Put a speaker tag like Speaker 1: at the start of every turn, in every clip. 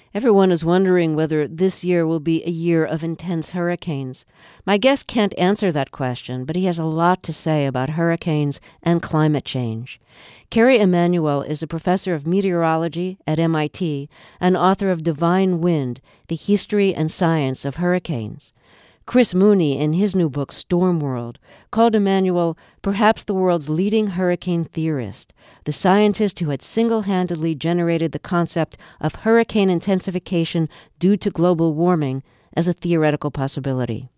Speaker 1: Everyone is wondering whether this year will be a year of intense hurricanes. My guest can't answer that question, but he has a lot to say about hurricanes and climate change. Kerry Emanuel is a professor of meteorology at MIT and author of Divine Wind, The History and Science of Hurricanes. Chris Mooney, in his new book, Storm World, called Emanuel perhaps the world's leading hurricane theorist, the scientist who had single-handedly generated the concept of hurricane intensification due to global warming as a theoretical possibility.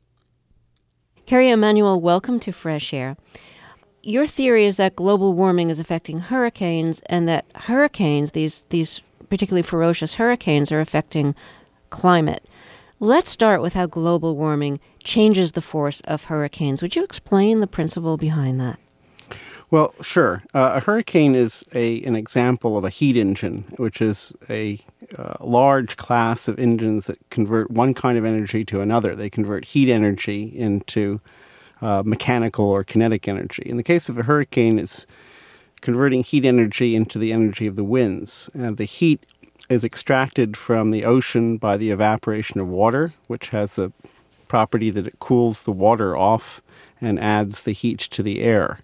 Speaker 1: Kerry Emanuel, welcome to Fresh Air. Your theory is that global warming is affecting hurricanes and that hurricanes, these particularly ferocious hurricanes, are affecting climate. Let's start with how global warming changes the force of hurricanes. Would you explain the principle behind that?
Speaker 2: Well, sure. A hurricane is an example of a heat engine, which is a large class of engines that convert one kind of energy to another. They convert heat energy into mechanical or kinetic energy. In the case of a hurricane, it's converting heat energy into the energy of the winds. And the heat is extracted from the ocean by the evaporation of water, which has the property that it cools the water off and adds the heat to the air.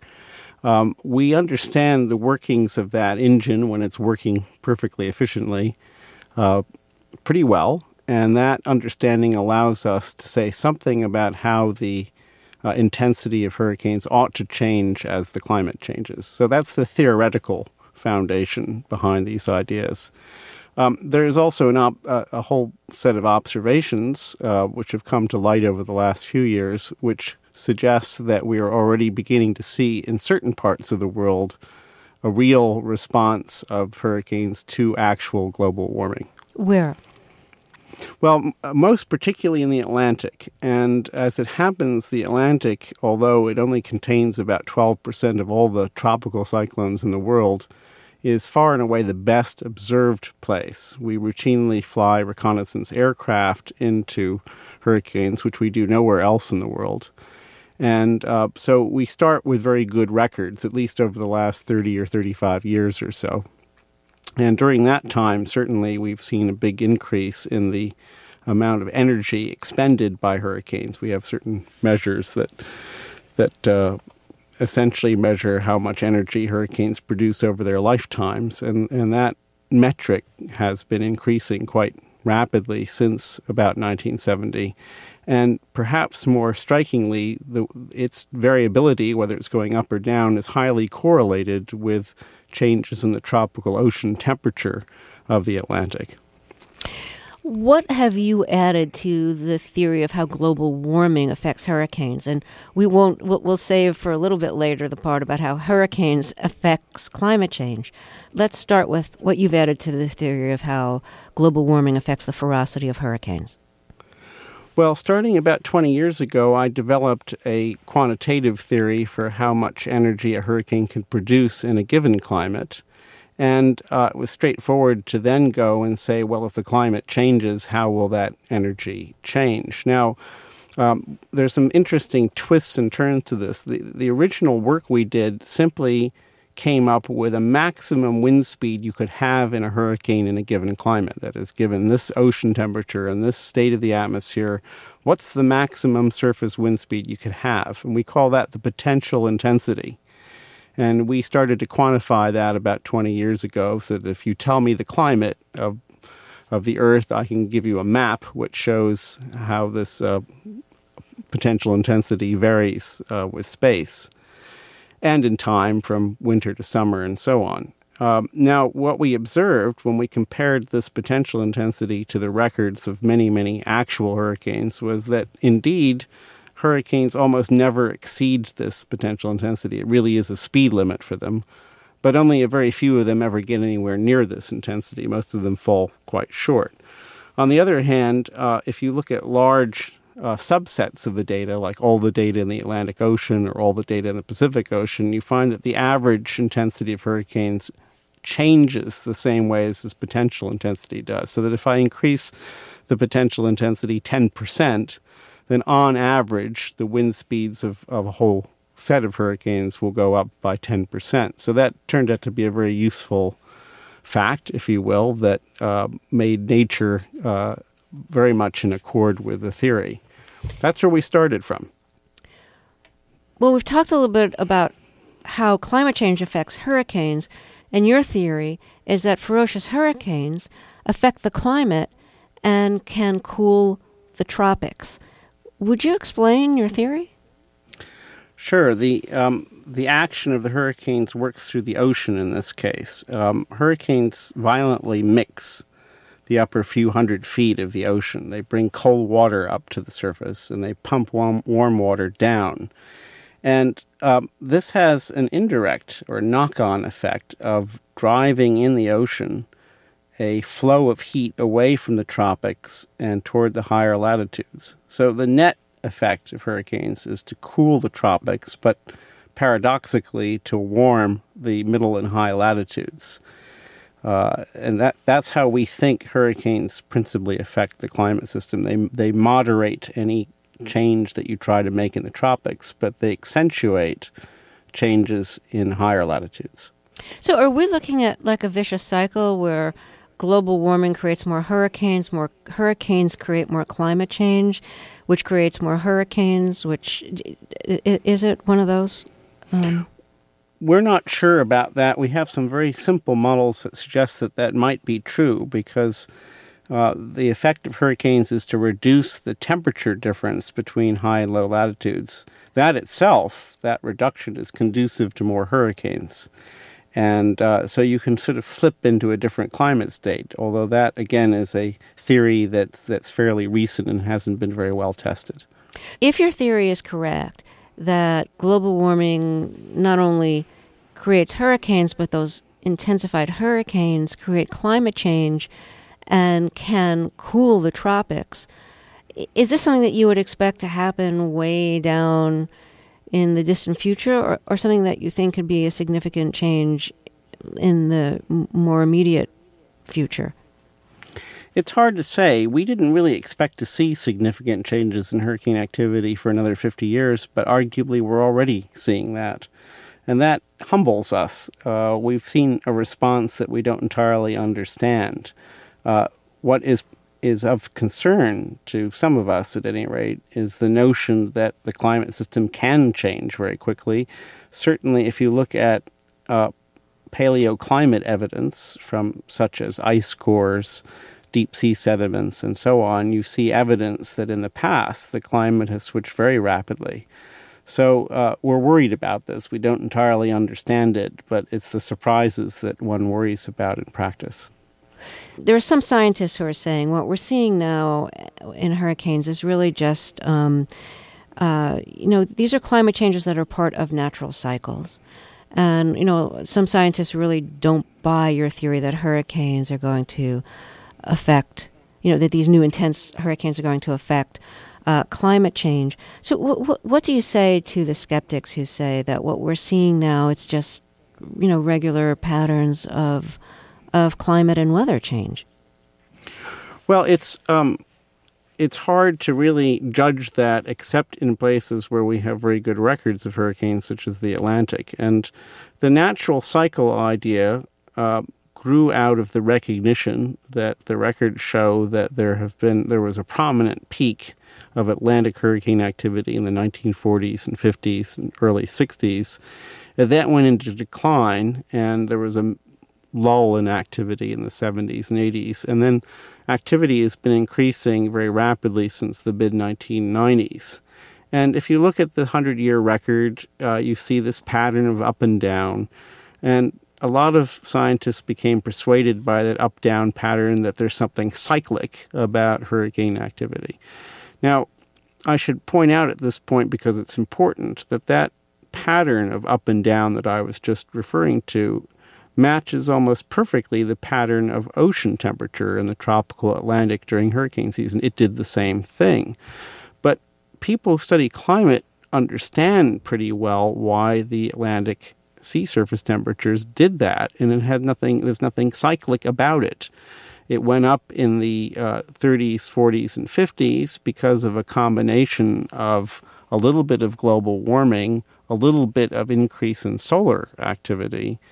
Speaker 2: We understand the workings of that engine when it's working perfectly efficiently pretty well, and that understanding allows us to say something about how the intensity of hurricanes ought to change as the climate changes. So that's the theoretical foundation behind these ideas. There is also a whole set of observations which have come to light over the last few years, which suggests that we are already beginning to see in certain parts of the world a real response of hurricanes to actual global warming.
Speaker 1: Where?
Speaker 2: Well, most particularly in the Atlantic. And as it happens, the Atlantic, although it only contains about 12% of all the tropical cyclones in the world, is far and away the best observed place. We routinely fly reconnaissance aircraft into hurricanes, which we do nowhere else in the world. And so we start with very good records, at least over the last 30 or 35 years or so. And during that time, certainly we've seen a big increase in the amount of energy expended by hurricanes. We have certain measures that essentially measure how much energy hurricanes produce over their lifetimes. And that metric has been increasing quite rapidly since about 1970. And perhaps more strikingly, its variability, whether it's going up or down, is highly correlated with changes in the tropical ocean temperature of the Atlantic.
Speaker 1: What have you added to the theory of how global warming affects hurricanes? And we'll save for a little bit later the part about how hurricanes affects climate change. Let's start with what you've added to the theory of how global warming affects the ferocity of hurricanes.
Speaker 2: Well, starting about 20 years ago, I developed a quantitative theory for how much energy a hurricane can produce in a given climate. And it was straightforward to then go and say, well, if the climate changes, how will that energy change? Now, there's some interesting twists and turns to this. The original work we did simply came up with a maximum wind speed you could have in a hurricane in a given climate. That is, given this ocean temperature and this state of the atmosphere, what's the maximum surface wind speed you could have? And we call that the potential intensity. And we started to quantify that about 20 years ago, so that if you tell me the climate of the Earth, I can give you a map which shows how this potential intensity varies with space and in time from winter to summer and so on. Now, what we observed when we compared this potential intensity to the records of many, many actual hurricanes was that indeed hurricanes almost never exceed this potential intensity. It really is a speed limit for them, but only a very few of them ever get anywhere near this intensity. Most of them fall quite short. On the other hand, if you look at large subsets of the data, like all the data in the Atlantic Ocean or all the data in the Pacific Ocean, you find that the average intensity of hurricanes changes the same way as this potential intensity does. So that if I increase the potential intensity 10%, then on average, the wind speeds of a whole set of hurricanes will go up by 10%. So that turned out to be a very useful fact, if you will, that made nature very much in accord with the theory. That's where we started from.
Speaker 1: Well, we've talked a little bit about how climate change affects hurricanes, and your theory is that ferocious hurricanes affect the climate and can cool the tropics. Would you explain your theory?
Speaker 2: Sure. The action of the hurricanes works through the ocean in this case. Hurricanes violently mix the upper few hundred feet of the ocean. They bring cold water up to the surface, and they pump warm water down. And this has an indirect or knock-on effect of driving in the ocean a flow of heat away from the tropics and toward the higher latitudes. So the net effect of hurricanes is to cool the tropics, but paradoxically to warm the middle and high latitudes. And that's how we think hurricanes principally affect the climate system. They moderate any change that you try to make in the tropics, but they accentuate changes in higher latitudes.
Speaker 1: So are we looking at like a vicious cycle where global warming creates more hurricanes create more climate change, which creates more hurricanes, which is it one of those?
Speaker 2: We're not sure about that. We have some very simple models that suggest that might be true because the effect of hurricanes is to reduce the temperature difference between high and low latitudes. That itself, that reduction, is conducive to more hurricanes. And so you can sort of flip into a different climate state, although that, again, is a theory that's fairly recent and hasn't been very well tested.
Speaker 1: If your theory is correct, that global warming not only creates hurricanes, but those intensified hurricanes create climate change and can cool the tropics, is this something that you would expect to happen way down in the distant future, or something that you think could be a significant change in the more immediate future?
Speaker 2: It's hard to say. We didn't really expect to see significant changes in hurricane activity for another 50 years, but arguably we're already seeing that. And that humbles us. We've seen a response that we don't entirely understand. What is of concern to some of us, at any rate, is the notion that the climate system can change very quickly. Certainly, if you look at paleoclimate evidence from such as ice cores, deep sea sediments, and so on, you see evidence that in the past the climate has switched very rapidly. So we're worried about this. We don't entirely understand it, but it's the surprises that one worries about in practice.
Speaker 1: There are some scientists who are saying what we're seeing now in hurricanes is really just, these are climate changes that are part of natural cycles. And, some scientists really don't buy your theory that hurricanes are going to affect, that these new intense hurricanes are going to affect climate change. So what do you say to the skeptics who say that what we're seeing now, it's just, regular patterns of climate and weather change?
Speaker 2: Well, it's hard to really judge that except in places where we have very good records of hurricanes, such as the Atlantic. And the natural cycle idea grew out of the recognition that the records show that there was a prominent peak of Atlantic hurricane activity in the 1940s and 50s and early 60s. That went into decline, and there was a lull in activity in the 70s and 80s. And then activity has been increasing very rapidly since the mid-1990s. And if you look at the 100-year record, you see this pattern of up and down. And a lot of scientists became persuaded by that up-down pattern that there's something cyclic about hurricane activity. Now, I should point out at this point, because it's important, that pattern of up and down that I was just referring to matches almost perfectly the pattern of ocean temperature in the tropical Atlantic during hurricane season. It did the same thing. But people who study climate understand pretty well why the Atlantic sea surface temperatures did that, and there's nothing cyclic about it. It went up in the 30s, 40s, and 50s because of a combination of a little bit of global warming, a little bit of increase in solar activity,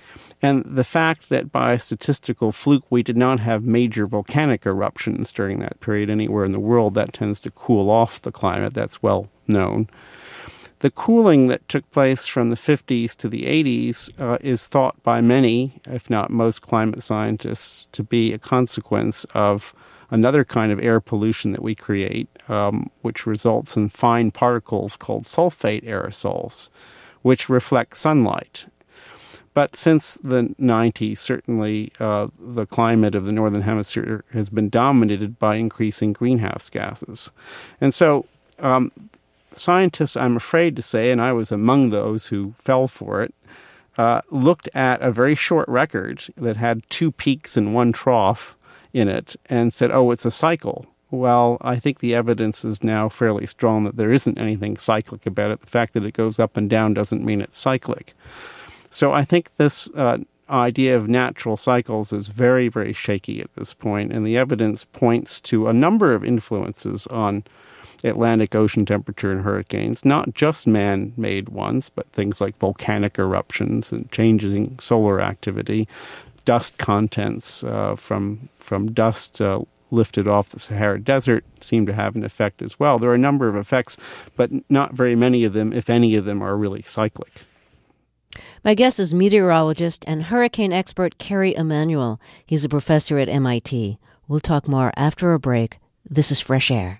Speaker 2: And the fact that by statistical fluke we did not have major volcanic eruptions during that period anywhere in the world, that tends to cool off the climate. That's well known. The cooling that took place from the 50s to the 80s is thought by many, if not most climate scientists, to be a consequence of another kind of air pollution that we create, which results in fine particles called sulfate aerosols, which reflect sunlight. But since the 90s, certainly the climate of the Northern Hemisphere has been dominated by increasing greenhouse gases. And so scientists, I'm afraid to say, and I was among those who fell for it, looked at a very short record that had 2 peaks and 1 trough in it and said, oh, it's a cycle. Well, I think the evidence is now fairly strong that there isn't anything cyclic about it. The fact that it goes up and down doesn't mean it's cyclic. So I think this idea of natural cycles is very, very shaky at this point, and the evidence points to a number of influences on Atlantic Ocean temperature and hurricanes, not just man-made ones, but things like volcanic eruptions and changing solar activity, dust contents from dust lifted off the Sahara Desert seem to have an effect as well. There are a number of effects, but not very many of them, if any of them, are really cyclic.
Speaker 1: My guest is meteorologist and hurricane expert Kerry Emanuel. He's a professor at MIT. We'll talk more after a break. This is Fresh Air.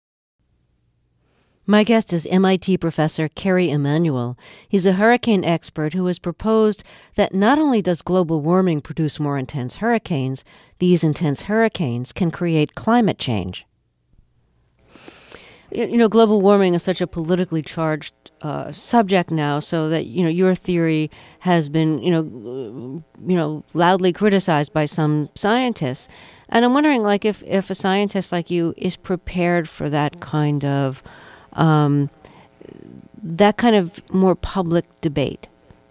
Speaker 1: My guest is MIT professor Kerry Emanuel. He's a hurricane expert who has proposed that not only does global warming produce more intense hurricanes, these intense hurricanes can create climate change. You know, global warming is such a politically charged subject now, so that, you know, your theory has been, loudly criticized by some scientists. And I'm wondering, like, if a scientist like you is prepared for that kind of more public debate.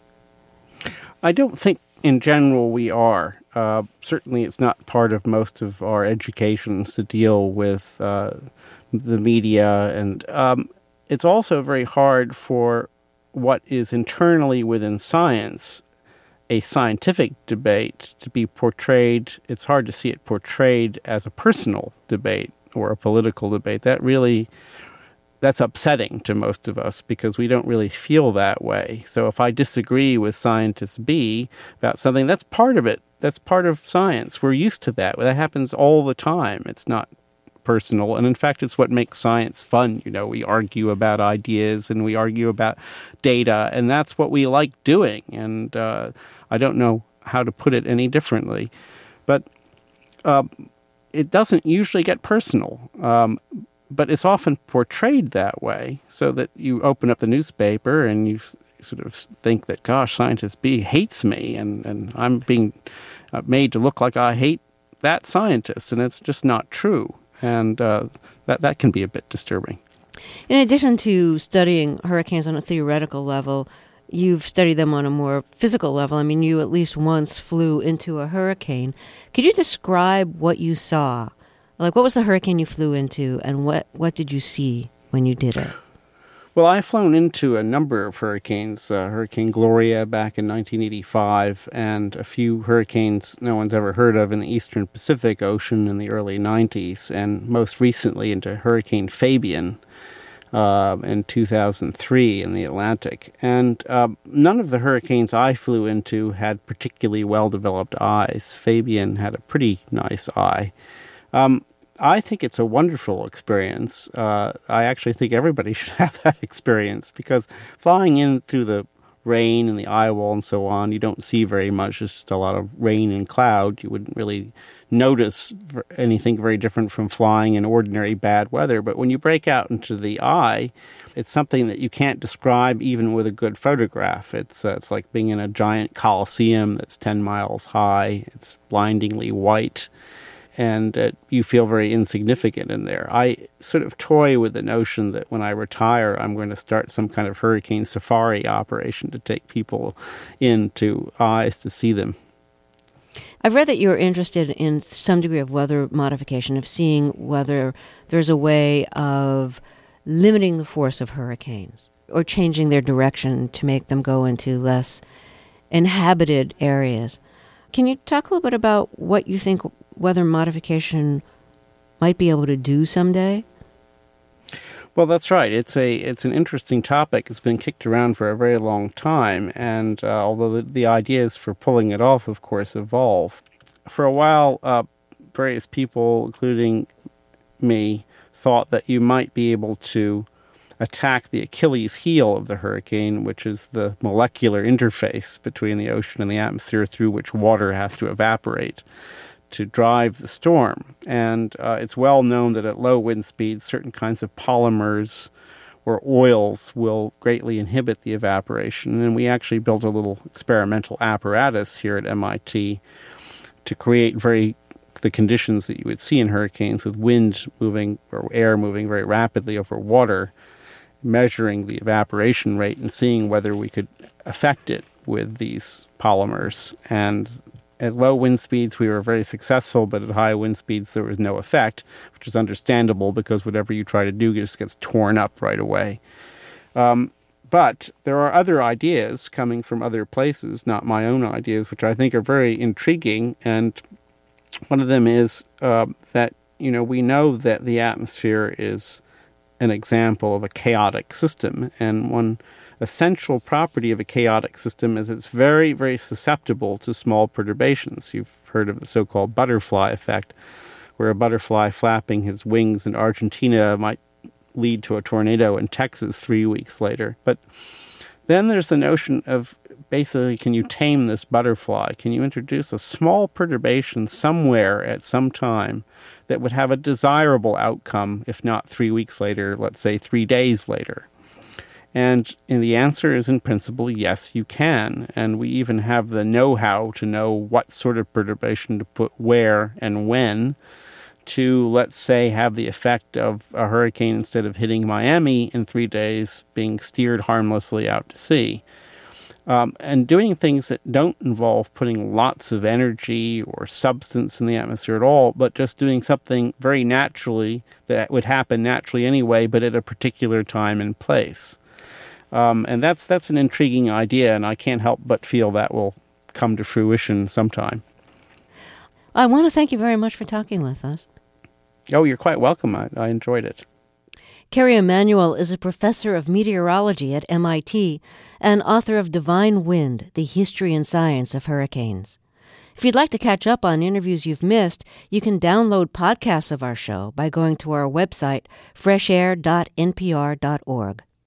Speaker 2: I don't think in general we are. Certainly it's not part of most of our educations to deal with the media, and it's also very hard for what is internally within science, a scientific debate, to be portrayed. It's hard to see it portrayed as a personal debate or a political debate. That's upsetting to most of us because we don't really feel that way. So if I disagree with scientist B about something, that's part of it. That's part of science. We're used to that. That happens all the time. It's not personal. And in fact, it's what makes science fun. You know, we argue about ideas and we argue about data, and that's what we like doing. And I don't know how to put it any differently. But it doesn't usually get personal. But it's often portrayed that way, so that you open up the newspaper and you sort of think that, gosh, scientist B hates me, and I'm being made to look like I hate that scientist, and it's just not true. And that can be a bit disturbing.
Speaker 1: In addition to studying hurricanes on a theoretical level, you've studied them on a more physical level. I mean, you at least once flew into a hurricane. Could you describe what you saw? Like, what was the hurricane you flew into, and what did you see when you did it?
Speaker 2: Well, I've flown into a number of hurricanes, Hurricane Gloria back in 1985, and a few hurricanes no one's ever heard of in the eastern Pacific Ocean in the early 90s, and most recently into Hurricane Fabian in 2003 in the Atlantic. And none of the hurricanes I flew into had particularly well-developed eyes. Fabian had a pretty nice eye. I think it's a wonderful experience. I actually think everybody should have that experience, because flying in through the rain and the eye wall and so on, you don't see very much. It's just a lot of rain and cloud. You wouldn't really notice anything very different from flying in ordinary bad weather. But when you break out into the eye, it's something that you can't describe even with a good photograph. It's like being in a giant coliseum that's 10 miles high. It's blindingly white. And you feel very insignificant in there. I sort of toy with the notion that when I retire, I'm going to start some kind of hurricane safari operation to take people into eyes to see them.
Speaker 1: I've read that you're interested in some degree of weather modification, of seeing whether there's a way of limiting the force of hurricanes or changing their direction to make them go into less inhabited areas. Can you talk a little bit about what you think weather modification might be able to do someday?
Speaker 2: Well, that's right. It's an interesting topic. It's been kicked around for a very long time, and although the ideas for pulling it off, of course, evolve. For a while, various people, including me, thought that you might be able to attack the Achilles heel of the hurricane, which is the molecular interface between the ocean and the atmosphere through which water has to evaporate to drive the storm. And it's well known that at low wind speeds, certain kinds of polymers or oils will greatly inhibit the evaporation. And we actually built a little experimental apparatus here at MIT to create the conditions that you would see in hurricanes, with wind moving or air moving very rapidly over water, measuring the evaporation rate and seeing whether we could affect it with these polymers. And at low wind speeds, we were very successful, but at high wind speeds, there was no effect, which is understandable because whatever you try to do just gets torn up right away. But there are other ideas coming from other places, not my own ideas, which I think are very intriguing. And one of them is that, we know that the atmosphere is an example of a chaotic system. And one essential property of a chaotic system is it's very, very susceptible to small perturbations. You've heard of the so-called butterfly effect, where a butterfly flapping his wings in Argentina might lead to a tornado in Texas 3 weeks later. But then there's the notion of basically, can you tame this butterfly? Can you introduce a small perturbation somewhere at some time that would have a desirable outcome, if not 3 weeks later, let's say 3 days later? And the answer is, in principle, yes, you can. And we even have the know-how to know what sort of perturbation to put where and when to, let's say, have the effect of a hurricane, instead of hitting Miami in 3 days, being steered harmlessly out to sea. And doing things that don't involve putting lots of energy or substance in the atmosphere at all, but just doing something very naturally that would happen naturally anyway, but at a particular time and place. And that's an intriguing idea, and I can't help but feel that will come to fruition sometime.
Speaker 1: I want to thank you very much for talking with us.
Speaker 2: Oh, you're quite welcome. I enjoyed it.
Speaker 1: Kerry Emanuel is a professor of meteorology at MIT and author of Divine Wind, The History and Science of Hurricanes. If you'd like to catch up on interviews you've missed, you can download podcasts of our show by going to our website, freshair.npr.org.